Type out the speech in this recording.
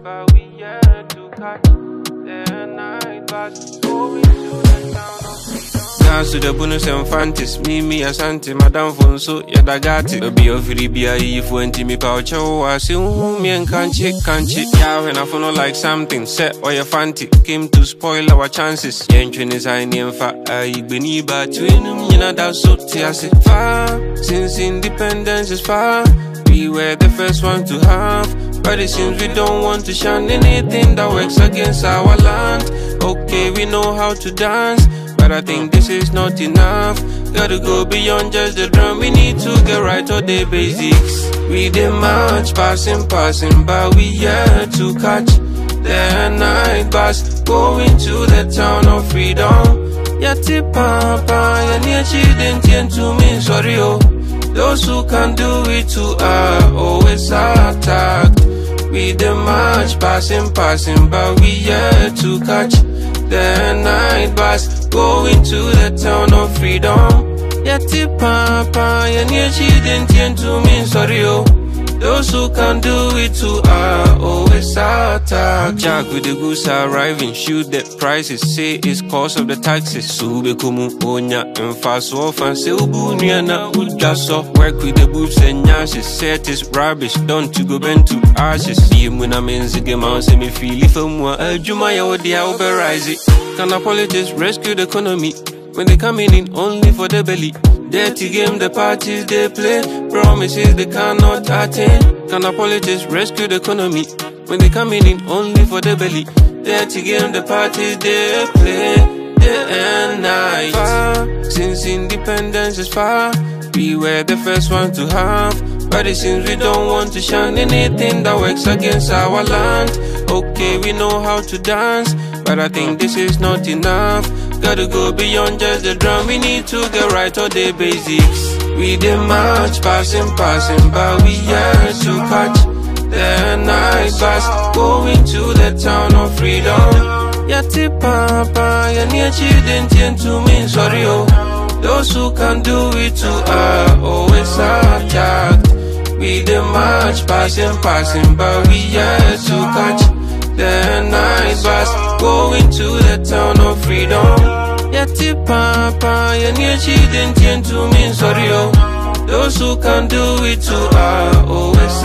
but we yet to catch the night bus going to the town of freedom. Dance to the bonus and fantasy, me asante, Madame Fonso, Yadagati. Be of Libya if went to me poucho, I see me and can't yeah, when I follow like something, set or your fancy, came to spoil our chances. Entering is I name for I beni but twin, you know that's so tears far. Since independence is far, we were the first one to have. But it seems we don't want to shun anything that works against our land. Okay, we know how to dance, but I think this is not enough. Gotta go beyond just the drum. We need to get right all the basics. We the march, passing, but we yet to catch the night bus going to the town of freedom. Yati papa, yani chident to me, sorry oh. Those who can do it too are always attacked. We the march, passing, but we yet to catch the night bus going to the town of freedom. Yati papa, yani chident to me, sorry oh. Those who can do it too are always attacked. Jack with the goods arriving, shoot the prices, say it's cause of the taxes. Sube kumu onya and fast off and say ubunya na ujaso. Work with the boobs and nyashes, set is rubbish, don't to go bend to ashes. See when I'm in the game, I'll say me feel if I'm more Jumaya or the rise it. Can politics rescue the economy when they coming in only for the belly? Dirty game, the parties they play, promises they cannot attain. Can politics rescue the economy when they coming in only for the belly? Dirty game, the parties they play, day and night. Far, since independence is far, we were the first one to have. But it seems we don't want to shun anything that works against our land. Okay, we know how to dance, but I think this is not enough. Gotta go beyond just the drum. We need to get right all the basics. We the march, passing, but we yet to catch the night bus going to the town of freedom. Yati papa, yani chident to me, sorry oh. Those who can do it too are always attacked. We the march, passing, but we yet to catch the night bus going to the town of freedom. Yati papa, yani chident to me, sorry oh. Those who can do it too are always